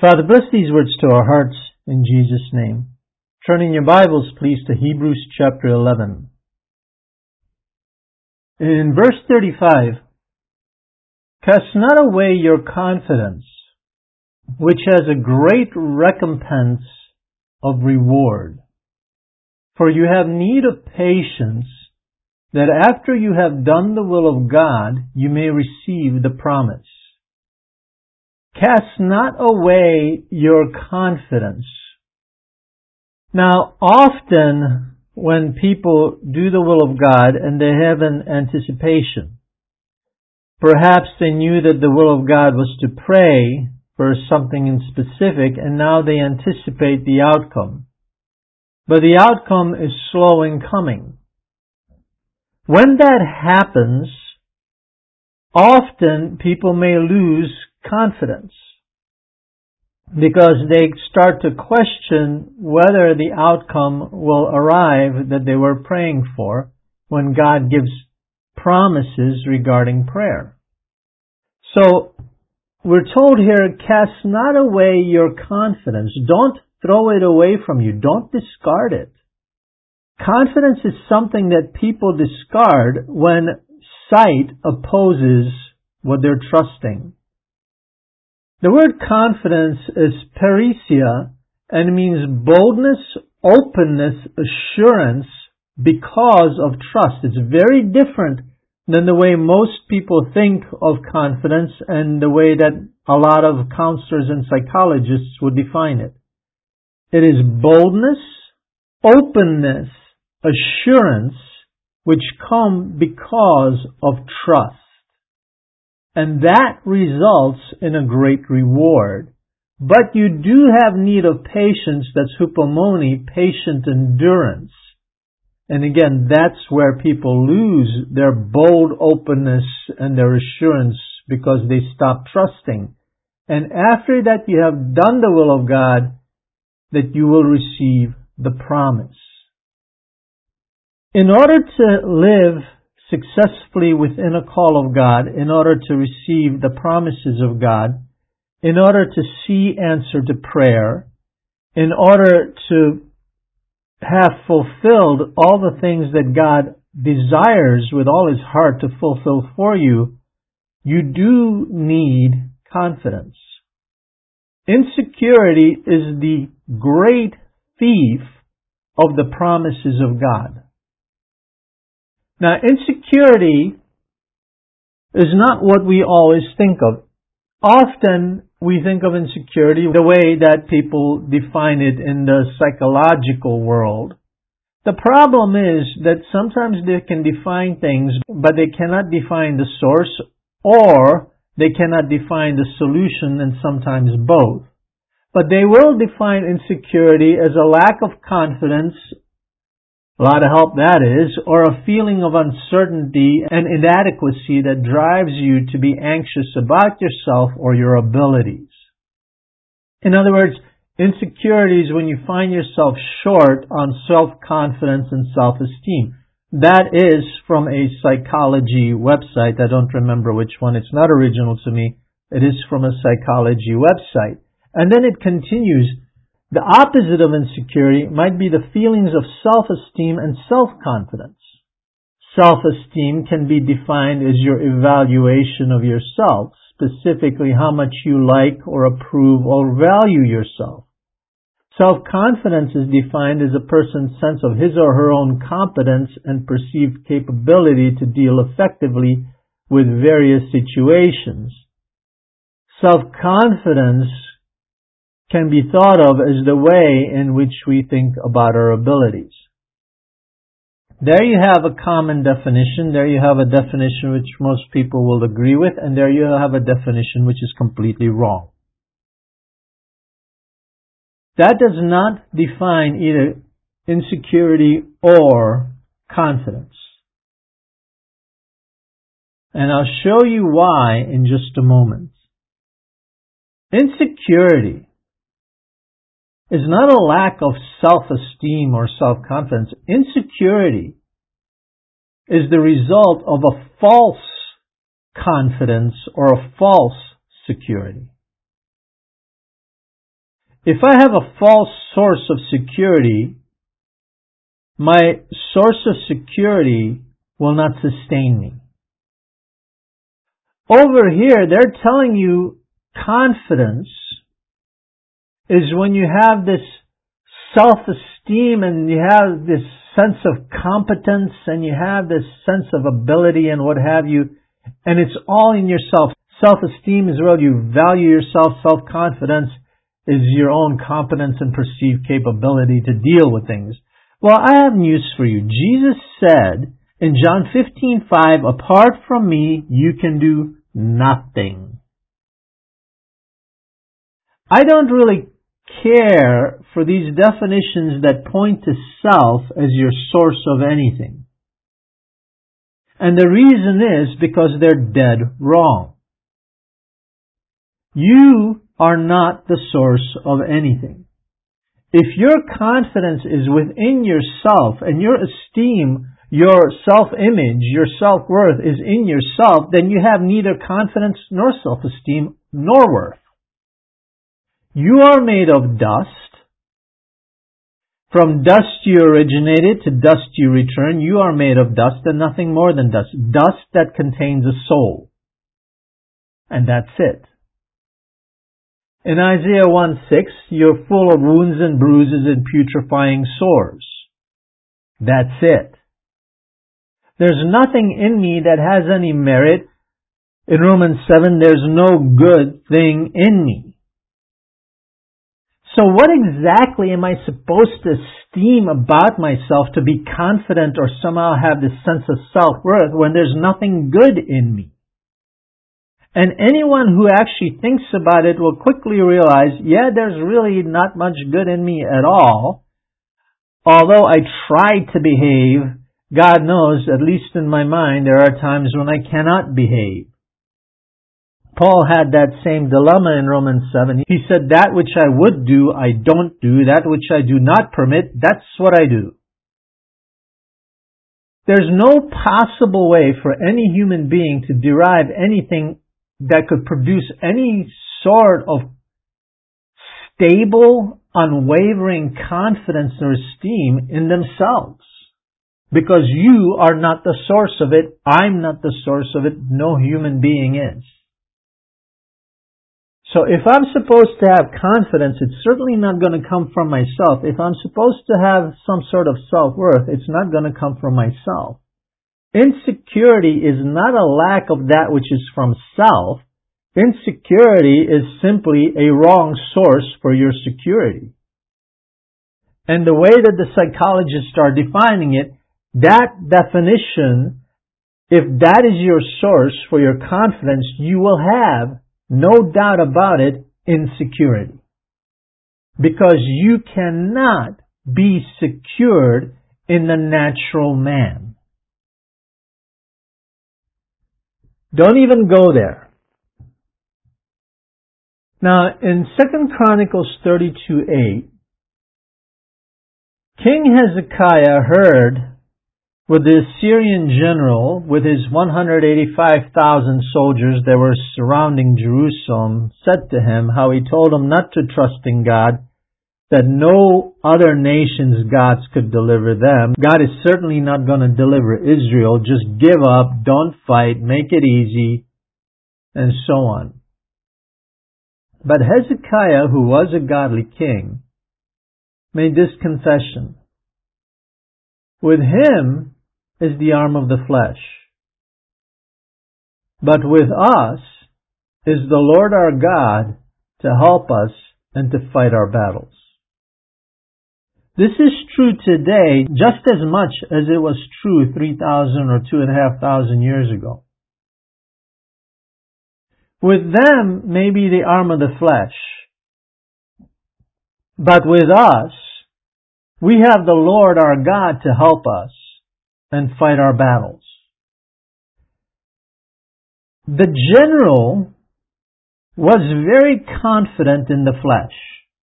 Father, bless these words to our hearts in Jesus' name. Turn in your Bibles, please, to Hebrews chapter 11. In verse 35, cast not away your confidence, which has a great recompense of reward. For you have need of patience, that after you have done the will of God, you may receive the promise. Cast not away your confidence. Now, often when people do the will of God and they have an anticipation, perhaps they knew that the will of God was to pray for something in specific, and now they anticipate the outcome. But the outcome is slow in coming. When that happens, often people may lose confidence because they start to question whether the outcome will arrive that they were praying for when God gives promises regarding prayer. So we're told here, cast not away your confidence. Don't throw it away from you. Don't discard it. Confidence is something that people discard when sight opposes what they're trusting. The word confidence is parrhesia and means boldness, openness, assurance because of trust. It's very different than the way most people think of confidence and the way that a lot of counselors and psychologists would define it. It is boldness, openness, assurance, which come because of trust. And that results in a great reward. But you do have need of patience, that's hupomone, patient endurance. And again, that's where people lose their bold openness and their assurance because they stop trusting. And after that you have done the will of God, that you will receive the promise. In order to live successfully within a call of God, in order to receive the promises of God, in order to see answer to prayer, in order to have fulfilled all the things that God desires with all His heart to fulfill for you, you do need confidence. Insecurity is the great thief of the promises of God. Now, insecurity is not what we always think of. Often we think of insecurity the way that people define it in the psychological world. The problem is that sometimes they can define things, but they cannot define the source, or they cannot define the solution, and sometimes both. But they will define insecurity as a lack of confidence, a lot of help that is, or a feeling of uncertainty and inadequacy that drives you to be anxious about yourself or your abilities. In other words, insecurity is when you find yourself short on self-confidence and self-esteem. That is from a psychology website. I don't remember which one. It's not original to me. It is from a psychology website. And then it continues. The opposite of insecurity might be the feelings of self-esteem and self-confidence. Self-esteem can be defined as your evaluation of yourself, specifically how much you like or approve or value yourself. Self-confidence is defined as a person's sense of his or her own competence and perceived capability to deal effectively with various situations. Self-confidence can be thought of as the way in which we think about our abilities. There you have a common definition. There you have a definition which most people will agree with, and there you have a definition which is completely wrong. That does not define either insecurity or confidence. And I'll show you why in just a moment. Insecurity is not a lack of self-esteem or self-confidence. Insecurity is the result of a false confidence or a false security. If I have a false source of security, my source of security will not sustain me. Over here, they're telling you confidence is when you have this self-esteem and you have this sense of competence and you have this sense of ability and what have you, and it's all in yourself. Self-esteem is where you value yourself. Self-confidence is your own competence and perceived capability to deal with things. Well, I have news for you. Jesus said in John 15:5, apart from me, you can do nothing. I don't really care for these definitions that point to self as your source of anything. And the reason is because they're dead wrong. You are not the source of anything. If your confidence is within yourself and your esteem, your self-image, your self-worth is in yourself, then you have neither confidence nor self-esteem nor worth. You are made of dust. From dust you originated, to dust you return. You are made of dust and nothing more than dust. Dust that contains a soul. And that's it. In Isaiah 1:6, you're full of wounds and bruises and putrefying sores. That's it. There's nothing in me that has any merit. In Romans 7, there's no good thing in me. So what exactly am I supposed to esteem about myself to be confident or somehow have this sense of self-worth when there's nothing good in me? And anyone who actually thinks about it will quickly realize, yeah, there's really not much good in me at all. Although I try to behave, God knows, at least in my mind, there are times when I cannot behave. Paul had that same dilemma in Romans 7. He said, that which I would do, I don't do. That which I do not permit, that's what I do. There's no possible way for any human being to derive anything that could produce any sort of stable, unwavering confidence or esteem in themselves. Because you are not the source of it. I'm not the source of it. No human being is. So if I'm supposed to have confidence, it's certainly not going to come from myself. If I'm supposed to have some sort of self-worth, it's not going to come from myself. Insecurity is not a lack of that which is from self. Insecurity is simply a wrong source for your security. And the way that the psychologists are defining it, that definition, if that is your source for your confidence, you will have, no doubt about it, insecurity. Because you cannot be secured in the natural man. Don't even go there. Now, in 2 Chronicles 32:8, King Hezekiah heard what the Assyrian general, with his 185,000 soldiers that were surrounding Jerusalem, said to him, how he told him not to trust in God, that no other nation's gods could deliver them. God is certainly not going to deliver Israel. Just give up, don't fight, make it easy, and so on. But Hezekiah, who was a godly king, made this confession. With him is the arm of the flesh. But with us is the Lord our God to help us and to fight our battles. This is true today just as much as it was true 3,000 or 2,500 years ago. With them may be the arm of the flesh. But with us, we have the Lord our God to help us and fight our battles. The general was very confident in the flesh.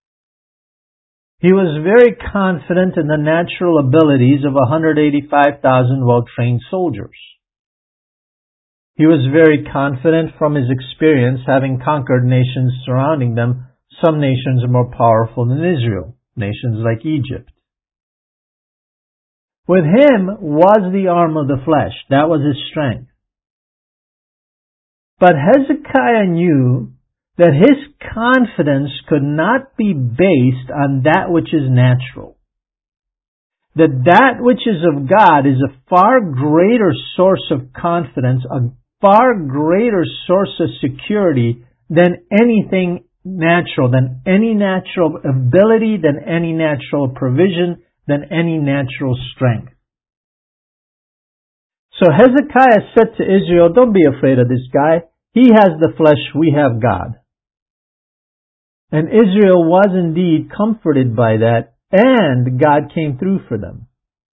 He was very confident in the natural abilities of 185,000 well-trained soldiers. He was very confident from his experience having conquered nations surrounding them some nations are more powerful than Israel, nations like Egypt. With him was the arm of the flesh. That was his strength. But Hezekiah knew that his confidence could not be based on that which is natural. That which is of God is a far greater source of confidence, a far greater source of security than anything natural, than any natural ability, than any natural provision, than any natural strength. So Hezekiah said to Israel, don't be afraid of this guy. He has the flesh, we have God. And Israel was indeed comforted by that, and God came through for them.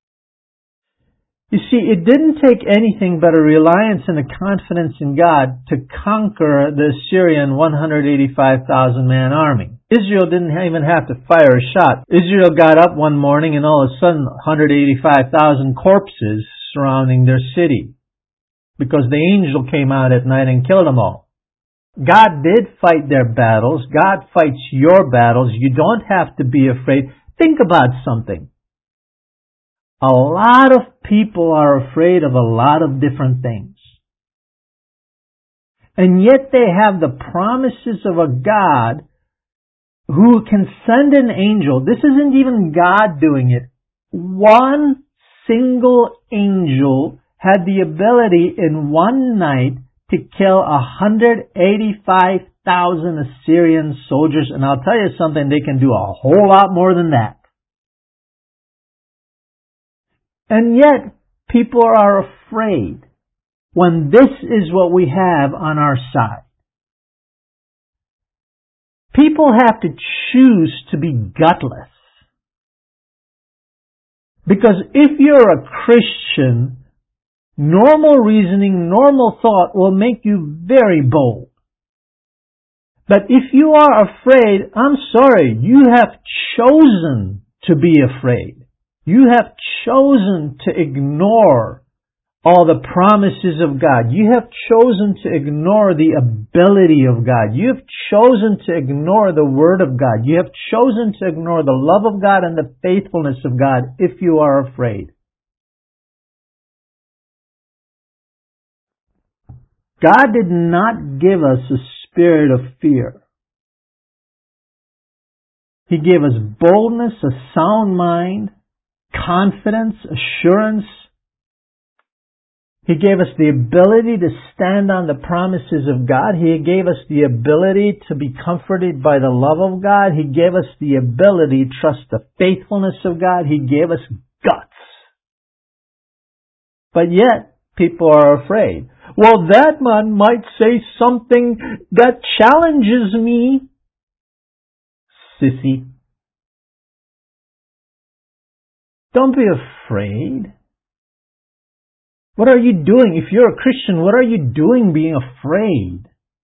You see, it didn't take anything but a reliance and a confidence in God to conquer the Assyrian 185,000 man army. Israel didn't even have to fire a shot. Israel got up one morning and all of a sudden 185,000 corpses surrounding their city, because the angel came out at night and killed them all. God did fight their battles. God fights your battles. You don't have to be afraid. Think about something. A lot of people are afraid of a lot of different things. And yet they have the promises of a God who can send an angel. This isn't even God doing it. One single angel had the ability in one night to kill 185,000 Assyrian soldiers. And I'll tell you something, they can do a whole lot more than that. And yet, people are afraid when this is what we have on our side. People have to choose to be gutless. Because if you're a Christian, normal reasoning, normal thought will make you very bold. But if you are afraid, I'm sorry, you have chosen to be afraid. You have chosen to ignore all the promises of God. You have chosen to ignore the ability of God. You have chosen to ignore the Word of God. You have chosen to ignore the love of God and the faithfulness of God if you are afraid. God did not give us a spirit of fear. He gave us boldness, a sound mind, confidence, assurance. He gave us the ability to stand on the promises of God. He gave us the ability to be comforted by the love of God. He gave us the ability to trust the faithfulness of God. He gave us guts. But yet, people are afraid. Well, that man might say something that challenges me. Sissy. Don't be afraid. What are you doing? If you're a Christian, what are you doing being afraid?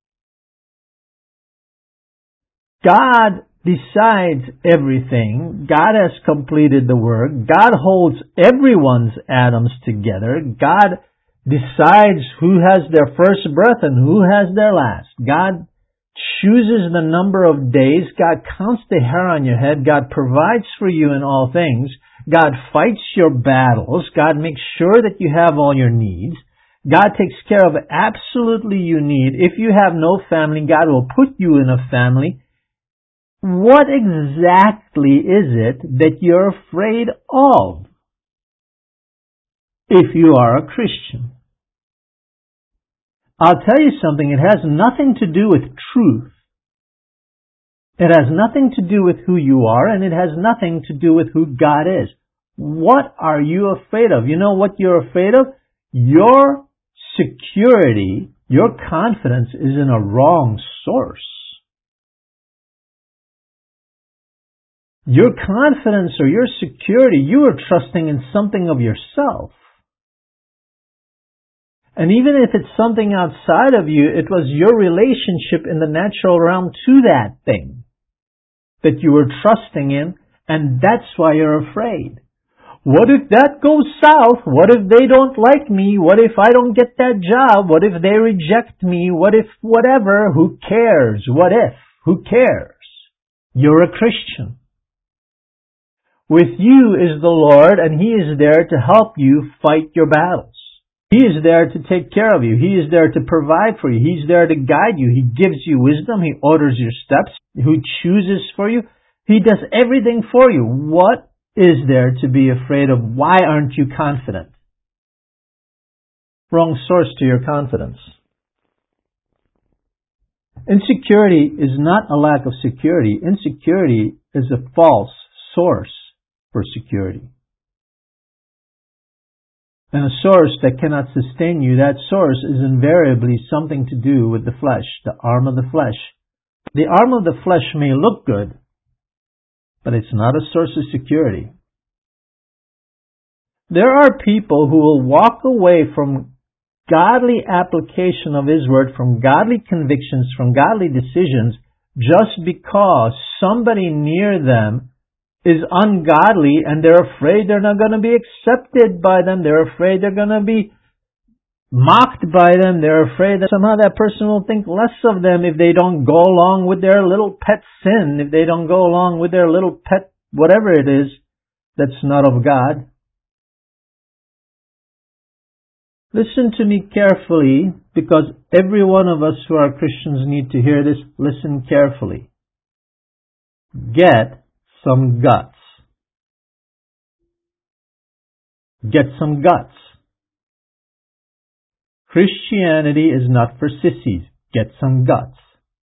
God decides everything. God has completed the work. God holds everyone's atoms together. God decides who has their first breath and who has their last. God chooses the number of days. God counts the hair on your head. God provides for you in all things. God fights your battles. God makes sure that you have all your needs. God takes care of absolutely your need. If you have no family, God will put you in a family. What exactly is it that you're afraid of if you are a Christian? I'll tell you something, it has nothing to do with truth. It has nothing to do with who you are, and it has nothing to do with who God is. What are you afraid of? You know what you're afraid of? Your security, your confidence is in a wrong source. Your confidence or your security, you are trusting in something of yourself. And even if it's something outside of you, it was your relationship in the natural realm to that thing that you were trusting in, and that's why you're afraid. What if that goes south? What if they don't like me? What if I don't get that job? What if they reject me? What if whatever? Who cares? What if? Who cares? you're a Christian. With you is the Lord, and He is there to help you fight your battles. He is there to take care of you. He is there to provide for you. He's there to guide you. He gives you wisdom. He orders your steps. He chooses for you. He does everything for you. What is there to be afraid of? Why aren't you confident? Wrong source to your confidence. Insecurity is not a lack of security. Insecurity is a false source for security. And a source that cannot sustain you, that source is invariably something to do with the flesh, the arm of the flesh. The arm of the flesh may look good, but it's not a source of security. There are people who will walk away from godly application of His Word, from godly convictions, from godly decisions, just because somebody near them is ungodly and they're afraid they're not going to be accepted by them. They're afraid they're going to be mocked by them. They're afraid that somehow that person will think less of them if they don't go along with their little pet sin, if they don't go along with their little pet whatever it is that's not of God. Listen to me carefully, because every one of us who are Christians need to hear this. Listen carefully. Get some guts. Get some guts. Christianity is not for sissies. Get some guts.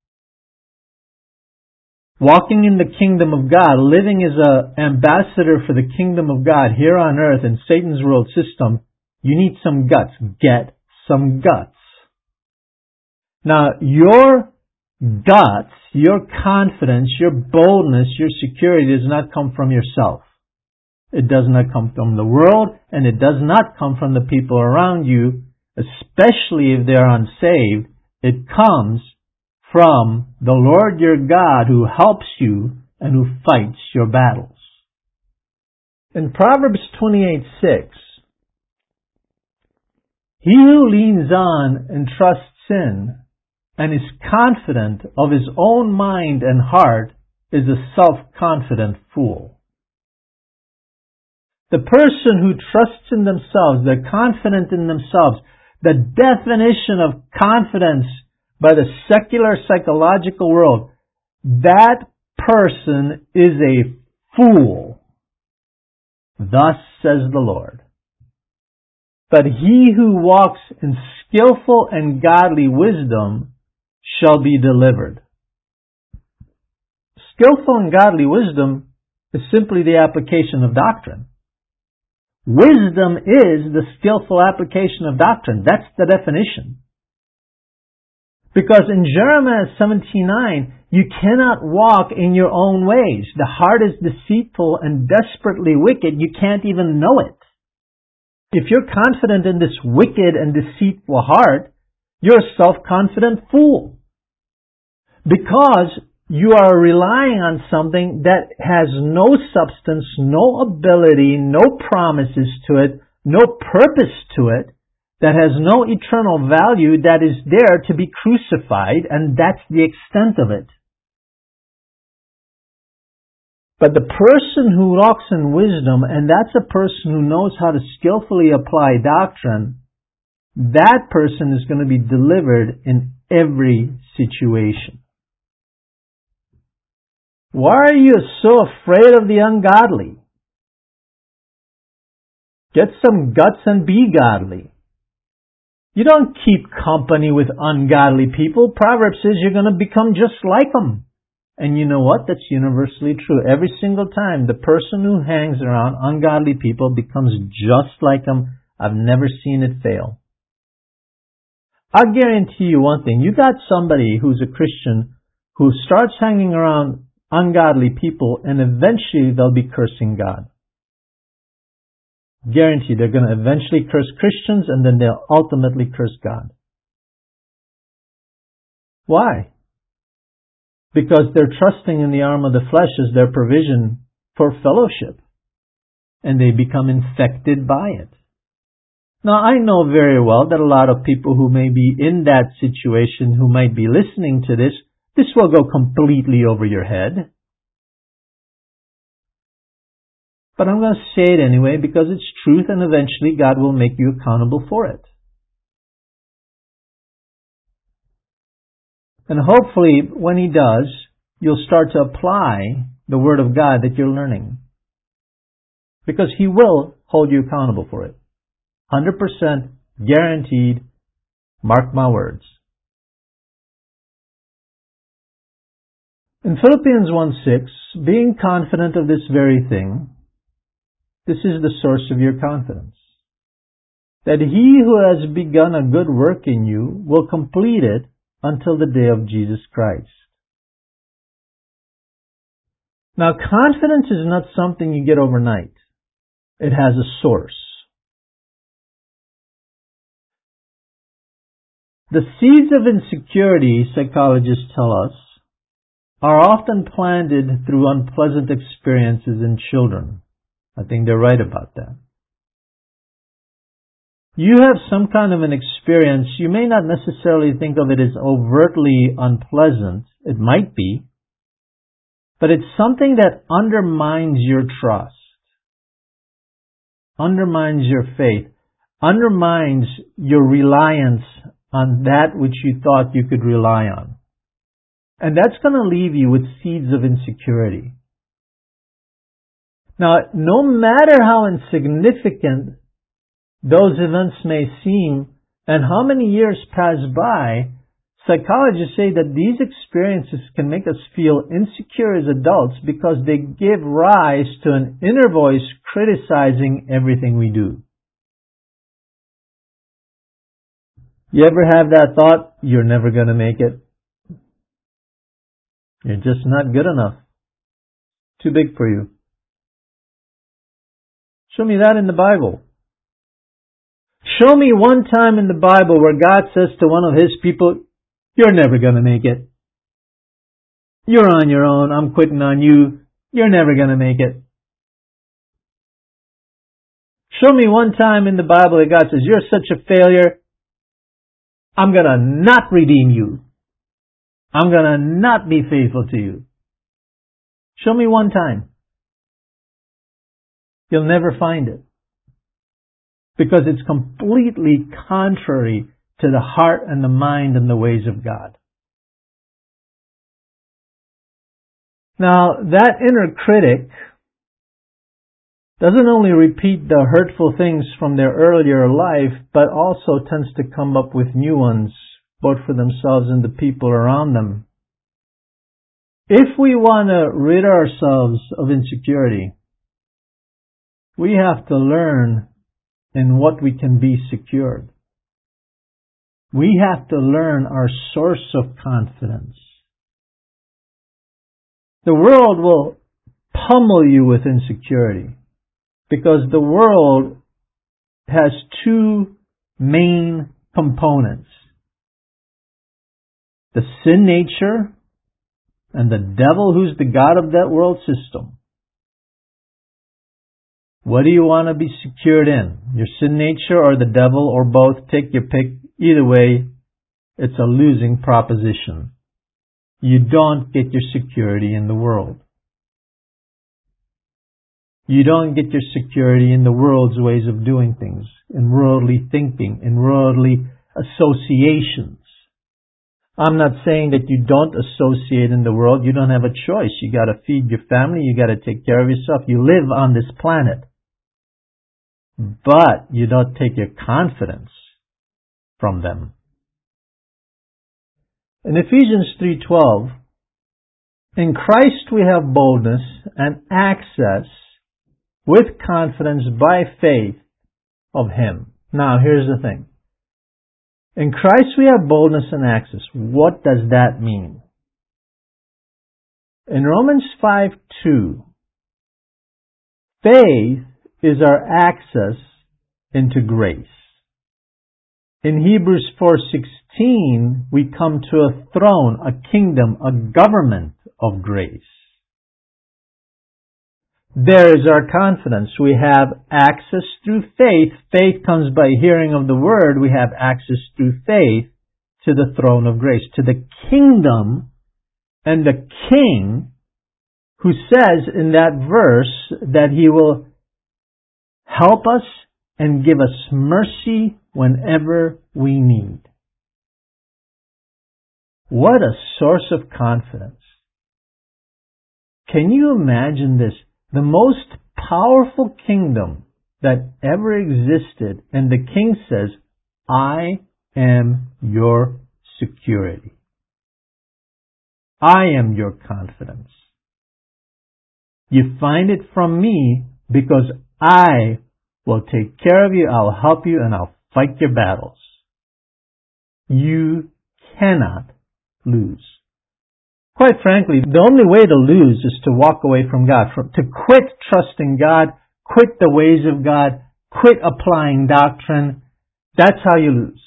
Walking in the kingdom of God, living as an ambassador for the kingdom of God here on earth in Satan's world system, you need some guts. Get some guts. Now, your guts, your confidence, your boldness, your security does not come from yourself. It does not come from the world, and it does not come from the people around you, especially if they're unsaved. It comes from the Lord your God, who helps you and who fights your battles. In Proverbs 28:6, he who leans on and trusts in and is confident of his own mind and heart is a self-confident fool. The person who trusts in themselves, they're confident in themselves. The definition of confidence by the secular psychological world, that person is a fool. Thus says the Lord. But he who walks in skillful and godly wisdom shall be delivered. Skillful and godly wisdom is simply the application of doctrine. Wisdom is the skillful application of doctrine. That's the definition. Because in Jeremiah 17:9, you cannot walk in your own ways. The heart is deceitful and desperately wicked. You can't even know it. If you're confident in this wicked and deceitful heart, you're a self-confident fool. Because you are relying on something that has no substance, no ability, no promises to it, no purpose to it, that has no eternal value, that is there to be crucified, and that's the extent of it. But the person who walks in wisdom, and that's a person who knows how to skillfully apply doctrine, that person is going to be delivered in every situation. Why are you so afraid of the ungodly? Get some guts and be godly. You don't keep company with ungodly people. Proverbs says you're going to become just like them. And you know what? That's universally true. Every single time the person who hangs around ungodly people becomes just like them. I've never seen it fail. I'll guarantee you one thing. You got somebody who's a Christian who starts hanging around ungodly people, and eventually they'll be cursing God. Guaranteed, they're going to eventually curse Christians, and then they'll ultimately curse God. Why? Because they're trusting in the arm of the flesh as their provision for fellowship, and they become infected by it. Now, I know very well that a lot of people who may be in that situation, who might be listening to this will go completely over your head. But I'm going to say it anyway because it's truth, and eventually God will make you accountable for it. And hopefully, when He does, you'll start to apply the Word of God that you're learning. Because He will hold you accountable for it. 100% guaranteed. Mark my words. In Philippians 1:6, being confident of this very thing, this is the source of your confidence, that He who has begun a good work in you will complete it until the day of Jesus Christ. Now, confidence is not something you get overnight. It has a source. The seeds of insecurity, psychologists tell us, are often planted through unpleasant experiences in children. I think they're right about that. You have some kind of an experience, you may not necessarily think of it as overtly unpleasant. It might be. But it's something that undermines your trust, undermines your faith, undermines your reliance on that which you thought you could rely on. And that's going to leave you with seeds of insecurity. Now, no matter how insignificant those events may seem and how many years pass by, psychologists say that these experiences can make us feel insecure as adults because they give rise to an inner voice criticizing everything we do. You ever have that thought, you're never going to make it? You're just not good enough. Too big for you. Show me that in the Bible. Show me one time in the Bible where God says to one of His people, you're never going to make it. You're on your own. I'm quitting on you. You're never going to make it. Show me one time in the Bible that God says, you're such a failure. I'm going to not redeem you. I'm going to not be faithful to you. Show me one time. You'll never find it. Because it's completely contrary to the heart and the mind and the ways of God. Now, that inner critic doesn't only repeat the hurtful things from their earlier life, but also tends to come up with new ones, both for themselves and the people around them. If we want to rid ourselves of insecurity, we have to learn in what we can be secured. We have to learn our source of confidence. The world will pummel you with insecurity because the world has two main components. The sin nature and the devil who's the god of that world system. What do you want to be secured in? Your sin nature or the devil or both? Take your pick. Either way, it's a losing proposition. You don't get your security in the world. You don't get your security in the world's ways of doing things, in worldly thinking, in worldly associations. I'm not saying that you don't associate in the world. You don't have a choice. You got to feed your family. You got to take care of yourself. You live on this planet. But you don't take your confidence from them. In Ephesians 3:12, in Christ we have boldness and access with confidence by faith of Him. Now, here's the thing. In Christ we have boldness and access. What does that mean? In Romans 5:2, faith is our access into grace. In Hebrews 4:16, we come to a throne, a kingdom, a government of grace. There is our confidence. We have access through faith. Faith comes by hearing of the Word. We have access through faith to the throne of grace, to the kingdom and the King who says in that verse that He will help us and give us mercy whenever we need. What a source of confidence. Can you imagine this? The most powerful kingdom that ever existed, and the king says, I am your security. I am your confidence. You find it from me because I will take care of you, I'll help you, and I'll fight your battles. You cannot lose. Quite frankly, the only way to lose is to walk away from God, to quit trusting God, quit the ways of God, quit applying doctrine. That's how you lose.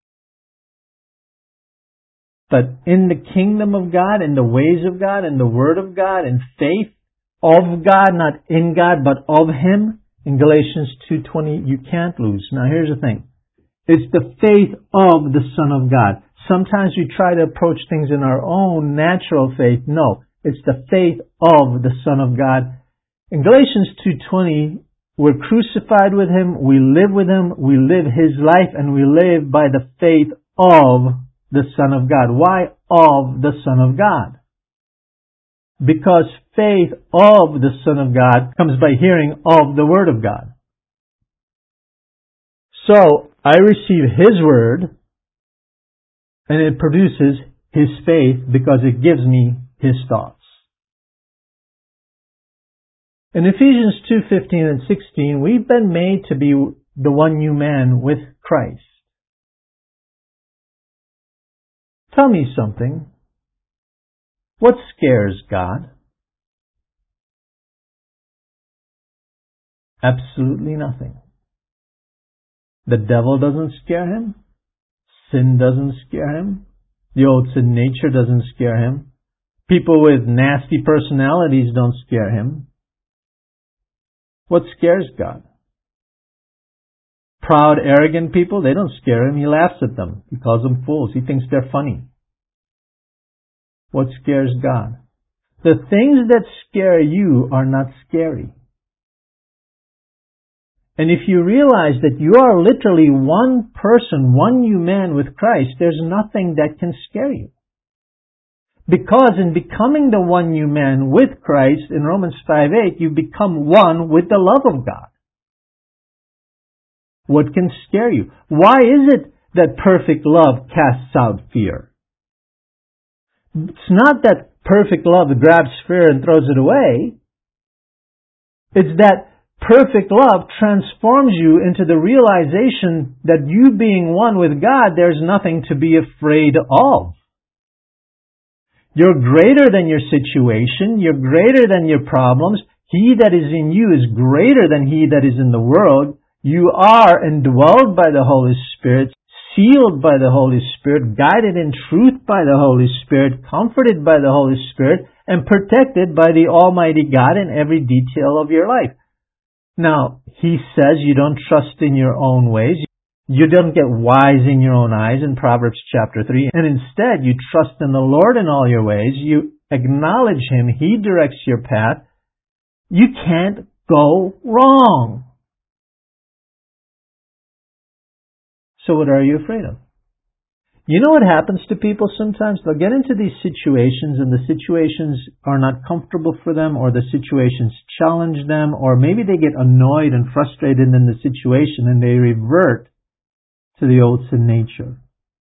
But in the kingdom of God, in the ways of God, in the Word of God, in faith of God, not in God, but of Him, in Galatians 2:20, you can't lose. Now here's the thing. It's the faith of the Son of God. Sometimes we try to approach things in our own natural faith. No, it's the faith of the Son of God. In Galatians 2:20, we're crucified with Him, we live with Him, we live His life, and we live by the faith of the Son of God. Why of the Son of God? Because faith of the Son of God comes by hearing of the Word of God. So, I receive His Word, and it produces His faith because it gives me His thoughts. In Ephesians 2:15 and 16, we've been made to be the one new man with Christ. Tell me something. What scares God? Absolutely nothing. The devil doesn't scare Him. Sin doesn't scare Him. The old sin nature doesn't scare Him. People with nasty personalities don't scare Him. What scares God? Proud, arrogant people, they don't scare Him. He laughs at them. He calls them fools. He thinks they're funny. What scares God? The things that scare you are not scary. And if you realize that you are literally one person, one new man with Christ, there's nothing that can scare you. Because in becoming the one new man with Christ, in Romans 5:8, you become one with the love of God. What can scare you? Why is it that perfect love casts out fear? It's not that perfect love grabs fear and throws it away. It's that perfect love transforms you into the realization that you being one with God, there's nothing to be afraid of. You're greater than your situation. You're greater than your problems. He that is in you is greater than he that is in the world. You are indwelled by the Holy Spirit, sealed by the Holy Spirit, guided in truth by the Holy Spirit, comforted by the Holy Spirit, and protected by the Almighty God in every detail of your life. Now, He says you don't trust in your own ways. You don't get wise in your own eyes in Proverbs chapter 3. And instead, you trust in the Lord in all your ways. You acknowledge Him. He directs your path. You can't go wrong. So what are you afraid of? You know what happens to people sometimes? They'll get into these situations and the situations are not comfortable for them, or the situations challenge them, or maybe they get annoyed and frustrated in the situation and they revert to the old sin nature.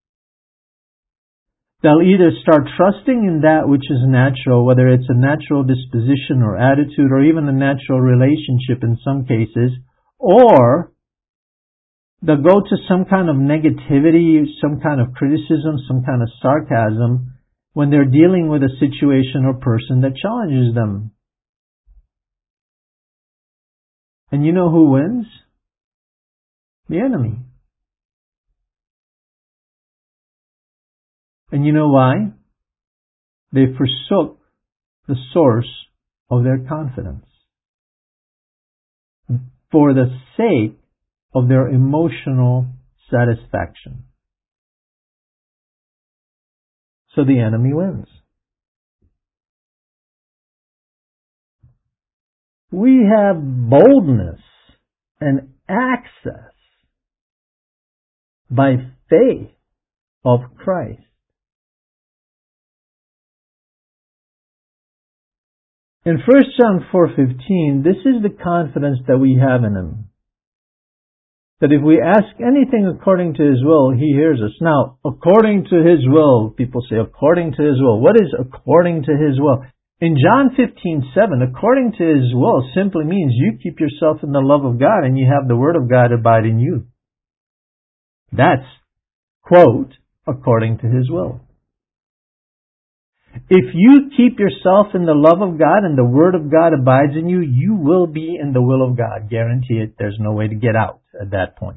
They'll either start trusting in that which is natural, whether it's a natural disposition or attitude or even a natural relationship in some cases, or they'll go to some kind of negativity, some kind of criticism, some kind of sarcasm when they're dealing with a situation or person that challenges them. And you know who wins? The enemy. And you know why? They forsook the source of their confidence for the sake of their emotional satisfaction. So the enemy wins. We have boldness an access by faith of Christ. In 1 John 4:15, this is the confidence that we have in Him. That if we ask anything according to His will, He hears us. Now, according to His will, people say, according to His will. What is according to His will? In John 15:7, according to His will simply means you keep yourself in the love of God and you have the Word of God abide in you. That's, quote, according to His will. If you keep yourself in the love of God and the Word of God abides in you, you will be in the will of God. Guarantee it. There's no way to get out at that point.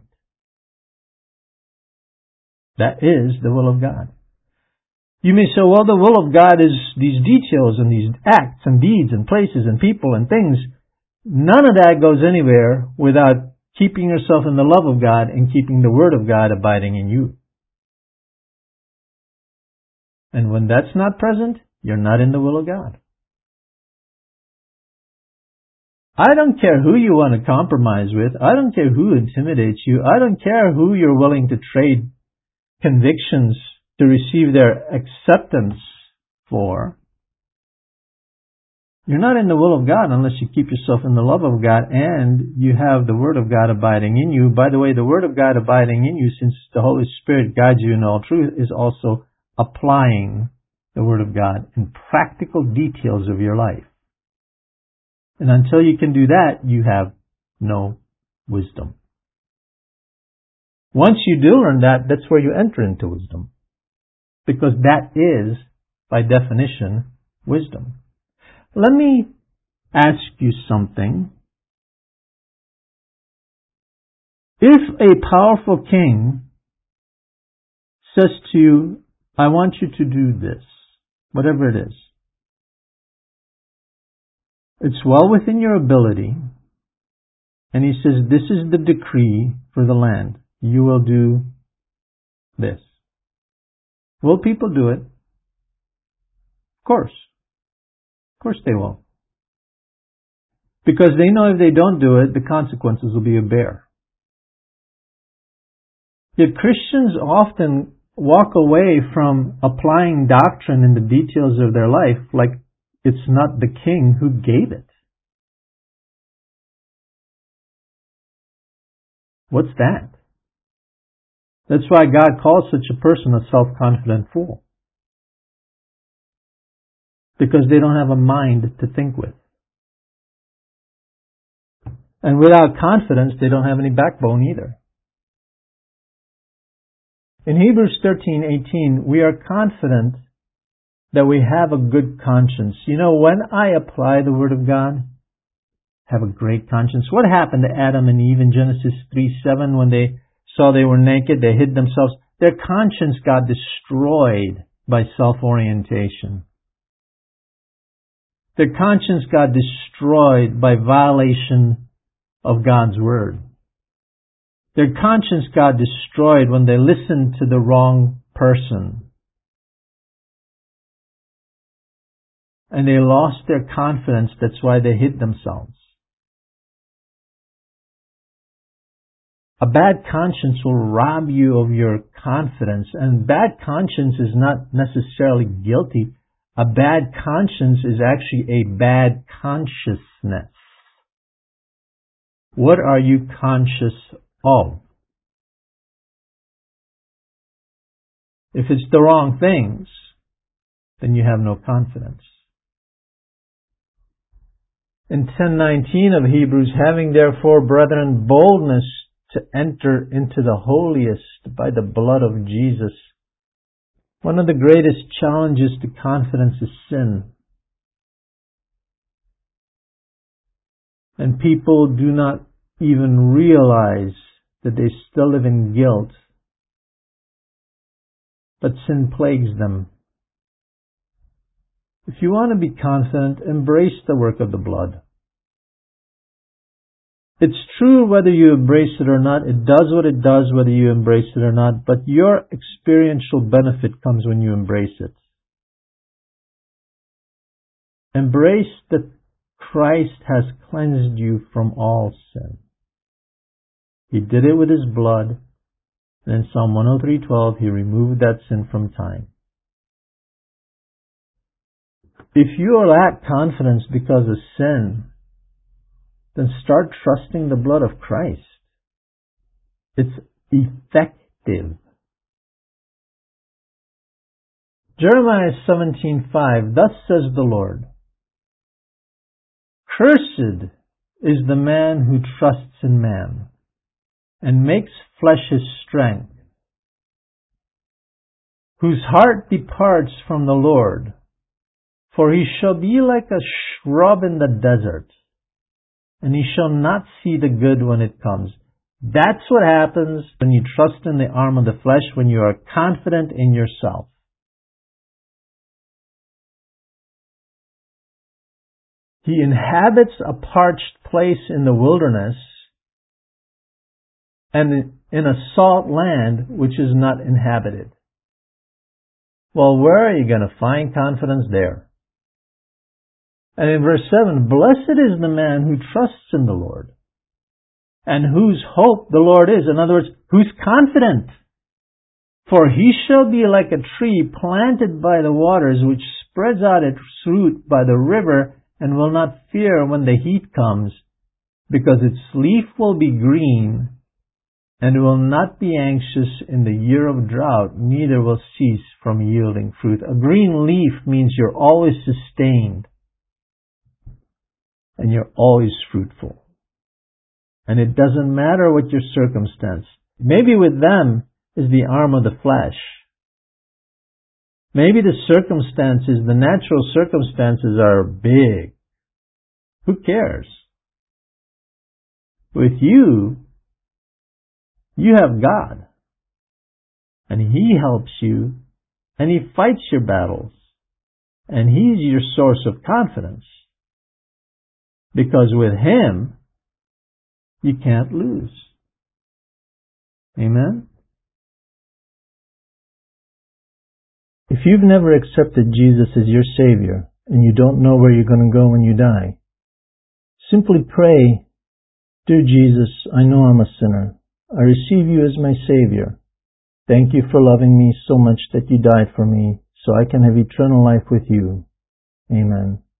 That is the will of God. You may say, well, the will of God is these details and these acts and deeds and places and people and things. None of that goes anywhere without keeping yourself in the love of God and keeping the Word of God abiding in you. And when that's not present, you're not in the will of God. I don't care who you want to compromise with. I don't care who intimidates you. I don't care who you're willing to trade convictions to receive their acceptance for. You're not in the will of God unless you keep yourself in the love of God and you have the Word of God abiding in you. By the way, the Word of God abiding in you, since the Holy Spirit guides you in all truth, is also applying the Word of God in practical details of your life. And until you can do that, you have no wisdom. Once you do learn that, that's where you enter into wisdom. Because that is, by definition, wisdom. Let me ask you something. If a powerful king says to you, I want you to do this, whatever it is, it's well within your ability, and he says, this is the decree for the land. You will do this. Will people do it? Of course. Of course they will. Because they know if they don't do it, the consequences will be a bear. Yet Christians often walk away from applying doctrine in the details of their life like it's not the king who gave it. What's that? That's why God calls such a person a self-confident fool. Because they don't have a mind to think with. And without confidence, they don't have any backbone either. In Hebrews 13:18, we are confident that we have a good conscience. You know, when I apply the Word of God, have a great conscience. What happened to Adam and Eve in Genesis 3:7 when they saw they were naked, they hid themselves? Their conscience got destroyed by self-orientation. Their conscience got destroyed by violation of God's Word. Their conscience got destroyed when they listened to the wrong person. And they lost their confidence. That's why they hid themselves. A bad conscience will rob you of your confidence. And bad conscience is not necessarily guilty. A bad conscience is actually a bad consciousness. What are you conscious of? If it's the wrong things, then you have no confidence. In 10:19 of Hebrews, having therefore, brethren, boldness to enter into the holiest by the blood of Jesus. One of the greatest challenges to confidence is sin. And people do not even realize that they still live in guilt. But sin plagues them. If you want to be confident, embrace the work of the blood. It's true whether you embrace it or not. It does what it does whether you embrace it or not. But your experiential benefit comes when you embrace it. Embrace that Christ has cleansed you from all sin. He did it with His blood. And in Psalm 103:12, He removed that sin from time. If you lack confidence because of sin, then start trusting the blood of Christ. It's effective. Jeremiah 17:5, thus says the Lord, cursed is the man who trusts in man and makes flesh his strength, whose heart departs from the Lord, for he shall be like a shrub in the desert, and he shall not see the good when it comes. That's what happens when you trust in the arm of the flesh, when you are confident in yourself. He inhabits a parched place in the wilderness and in a salt land which is not inhabited. Well, where are you going to find confidence there? And in verse 7, blessed is the man who trusts in the Lord, and whose hope the Lord is. In other words, who's confident. For he shall be like a tree planted by the waters, which spreads out its root by the river, and will not fear when the heat comes, because its leaf will be green, and will not be anxious in the year of drought, neither will cease from yielding fruit. A green leaf means you're always sustained, and you're always fruitful. And it doesn't matter what your circumstance. Maybe with them is the arm of the flesh. Maybe the circumstances, the natural circumstances are big. Who cares? With you, you have God. And He helps you, and He fights your battles. And He's your source of confidence. Because with Him, you can't lose. Amen? If you've never accepted Jesus as your Savior, and you don't know where you're going to go when you die, simply pray, Dear Jesus, I know I'm a sinner. I receive you as my Savior. Thank you for loving me so much that you died for me, so I can have eternal life with you. Amen.